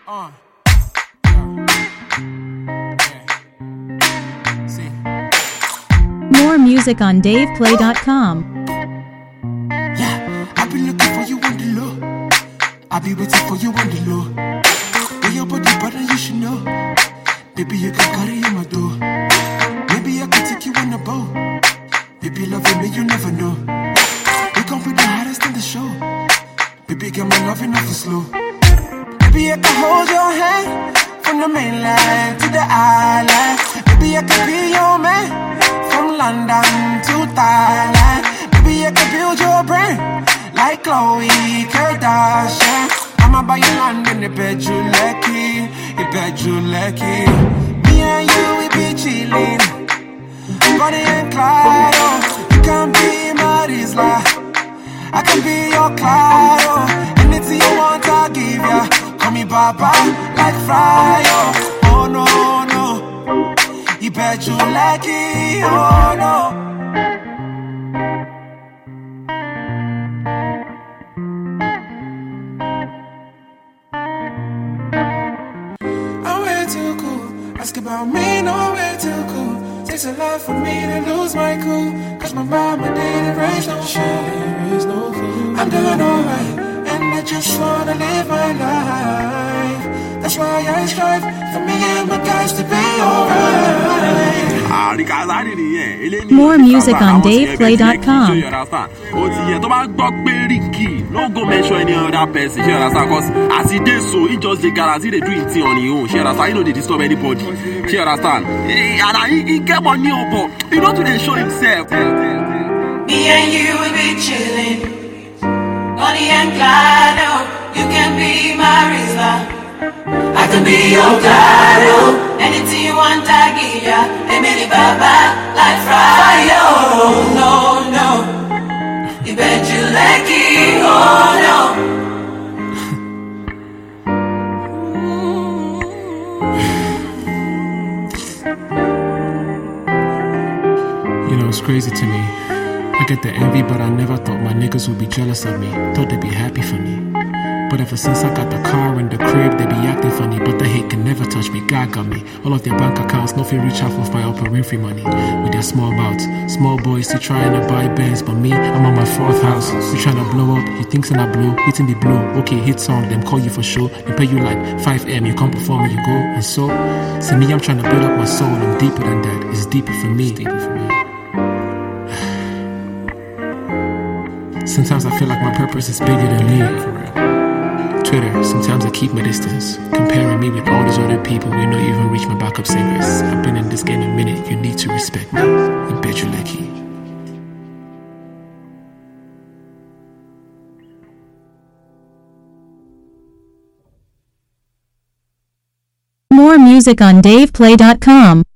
Yeah. See. More music on DavePlay.com. Yeah, I've been looking for you on the low. I'll be waiting for you on the low. When your body better, you should know. Baby, you can carry in my door. Maybe I can take you on a boat. Baby, loving me, you never know. We gon' be the hottest in the show. Baby, get my loving off the slow. Baby, I can hold your hand from the mainland to the island. Baby, I can be your man from London to Thailand. Baby, I can build your brain like Khloe Kardashian. I'ma buy you land in the bed you lucky, the bed you lucky. Me and you, we be chillin', Bonnie and Clyde. Oh, you can be my Rizla, I can be your Clyde. Oh, anything you want, I'll give ya. Call me Baba like Fry. Oh no, no, you bet you lucky. Oh no. Ask about me, no way too cool. Takes a lot for me to lose my cool. Cause my mama didn't raise no fool. I'm doing alright, and I just wanna live my life. That's why I strive for me and my guys to be alright. More music on DavePlay.com. No go mention any other person, she understand? Cause as he did so, he just the guarantee they do it on his own. She understand? He know they disturb anybody. She understand? And he get money up, but he don't do they show himself. Me and you will be chilling, Bonnie and Clyde. Oh, you can be my Rizla, I can be your Clyde. Oh, anything you want, I give ya. Emily Baba like Fry. Oh no, no, you bet you lucky. Oh no. You know, it's crazy to me. I get the envy, but I never thought my niggas would be jealous of me. Thought they'd be happy for me. But ever since I got the car and the crib, they be acting funny. But the hate can never touch me, God got me. All of their bank accounts, nothing reach out for my Oprah Winfrey money. With their small bouts, small boys, still trying to buy bands. But me, I'm on my fourth house. You trying to blow up, you think I blow, hitting the blow. Okay, hit song, them call you for show. They pay you like 5M, you come perform and you go. And so, see me, I'm trying to build up my soul. I'm deeper than that, it's deeper for me. It's deeper for me. Sometimes I feel like my purpose is bigger than me. For real. Twitter, sometimes I keep my distance, comparing me with all these other people. You know, you even reach my backup singers. I've been in this game a minute, you need to respect me. I bet you lucky. More music on DavePlay.com.